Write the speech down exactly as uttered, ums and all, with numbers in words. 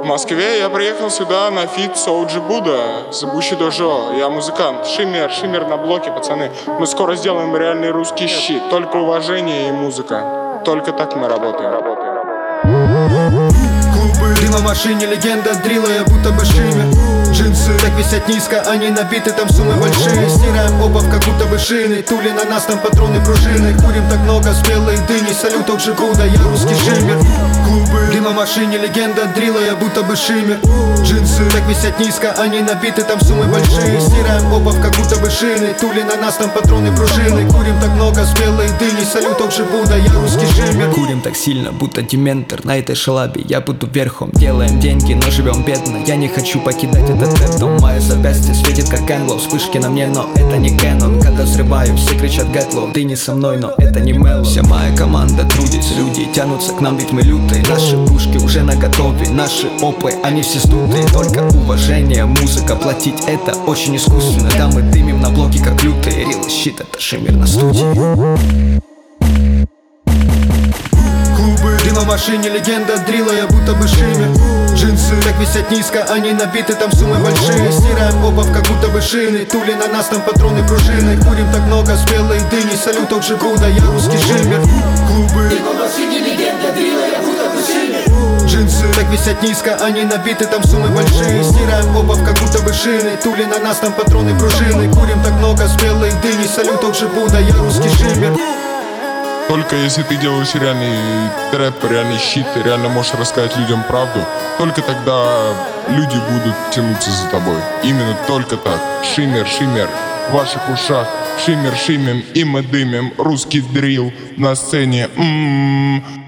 Москве я приехал сюда на фит с Оуджи Будда, с Bushido Joe. Я музыкант. Шиммер, шиммер на блоке, пацаны. Мы скоро сделаем реальный русский щит. Только уважение и музыка. Только так мы работаем. работаем. Клубы, дым в машине, легенда дрила, я будто бы шиммер. Джинсы так висят низко, они набиты, там суммы большие. Стираем обувь, как будто бы шины. Тули на нас, там патроны пружины. Курим так много спелой дыни, салют Оуджи Будда, я русский шиммер. Клубы, дым в машине, легенда дрила, я будто бы шиммер. Джинсы так висят низко, они набиты, там суммы большие. Стираем обувь, как будто бы шины. Тули на нас, там патроны пружины. Курим так много спелой дыни, салют Оуджи Будда, я русский шиммер. Курим так сильно, будто дементор. На этой шалабе я буду верхом. Делаем деньги, но живем бедно. Я не хочу покидать этот дом. Мое запястье светит как Энглоу. Вспышки на мне, но это не Кэнон. Когда взрываю, все кричат Гэтлоу. Ты не со мной, но это не Меллоу. Вся моя команда трудится, люди тянутся к нам, ведь мы лютые. Наши пушки уже наготове, наши опы, они все стутые. Только уважение, музыка, платить это очень искусственно. Да, мы дымим на блоке, как лютые. Рил щит, это шиммер на студии. Дым в машине, легенда дрила, я будто бы шиммер. Джинсы так висят низко, они набиты, там суммы большие. Стираем обувь, как будто бы шины. Тули на нас, там патроны пружины. Курим так много спелой дыни, салют Оуджи Будда, я русский шиммер. Клубы, дым в машине, легенда дрила, я будто бы шиммер. Джинсы так висят низко, они набиты, там суммы большие. Стираем обувь, как будто бы шины. Тули на нас, там патроны пружины. Курим так много спелой дыни, салют Оуджи Будда, я русский шиммер. Только если ты делаешь реальный трэп, реальный щит, ты реально можешь рассказать людям правду, только тогда люди будут тянуться за тобой. Именно только так. Шиммер, шиммер в ваших ушах. Шиммер, шиммем, и мы дымим. Русский дрил на сцене. М-м-м.